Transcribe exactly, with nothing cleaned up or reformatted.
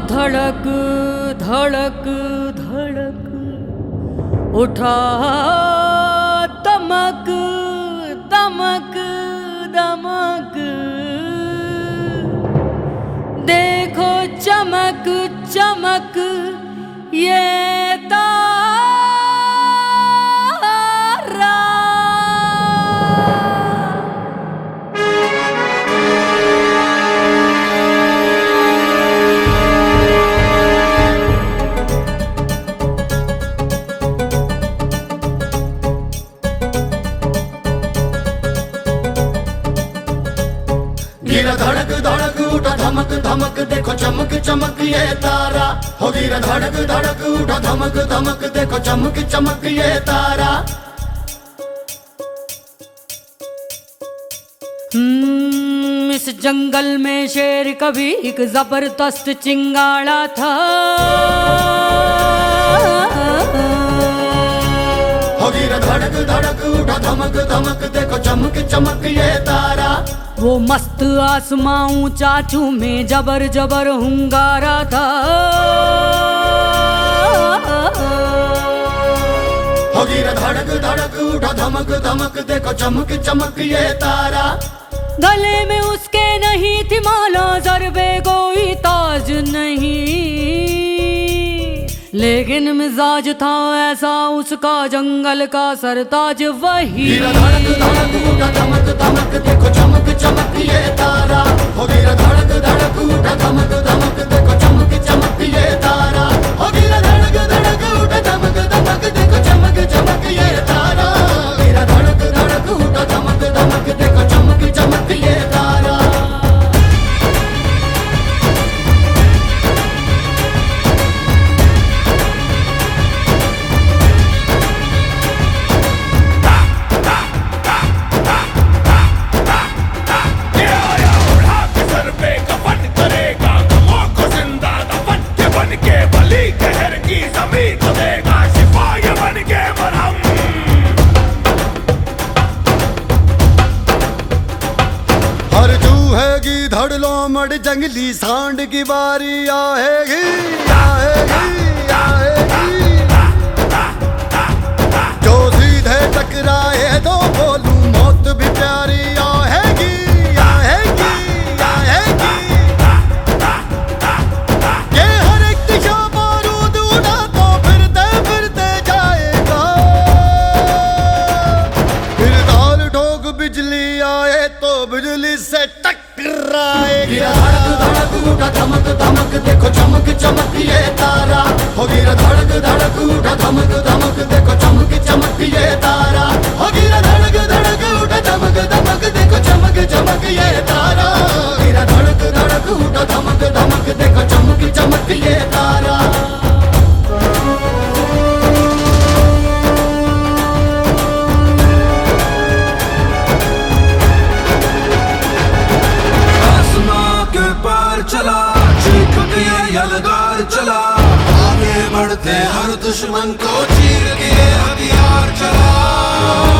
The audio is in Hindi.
धड़क धड़क धड़क उठा दमक दमक दमक, देखो चमक चमक ये तारा। गिरा धड़क धड़क उठा धमक धमक, देखो चमक चमक ये तारा। हो गिरा धड़क धड़क उठा धमक धमक, देखो चमक चमक ये तारा। हम्म, इस जंगल में शेर कभी एक जबरदस्त चिंगाड़ा था। हो गिरा धड़क धड़क उठा धमक धमक, देखो चमक चमक ये तारा। वो मस्त आसमां ऊंचा में जबर जबर हुंगारा था। हो गिरा धड़क धड़क उठा धमक धमक, देखो चमक चमक ये तारा। गले में उसके नहीं थी माला, ज़रबे कोई ताज नहीं, लेकिन मिजाज था ऐसा उसका जंगल का सरताज वही। गिरा धड़क धड़क उठा धमक धमक, देखो चमक चमक ये तारा। हो गिरा धड़क धड़क उठा धमक धमक, देखो चमक चमक ये तारा। हो गिरा धड़क धड़क उठा धमक धमक, देखो चमक चमक ये तारा। गिरा धड़क धड़क उठा धमक धमक, देखो चमक चमक ये तारा। धड़ लोमड़ जंगली सांड की बारी आएगी आएगी आएगी। जो सीधे टकराए तो बोलूं मौत भी प्यारी आएगी आएगी आएगी। ये हर एक दिशा बारूद उड़ा तो फिरते फिरते जाएगा। फिर तार ठोक बिजली आए तो बिजली से टक। गिरा धड़क धड़क उठा धमक धमक, देखो चमक चमक ये तारा। हो गिरा धड़क धड़क उठा धमक धमक, देखो चमक चमक ये तारा। हो गिरा धड़क धड़क उठा धमक धमक, देखो चमक चमक ये तारा। गिरा धड़क धड़क उठा धमक धमक, देखो चमक चमक ये तारा। चला चीख के यलगार चला, आगे बढ़ते हर दुश्मन को चीर के हथियार चला।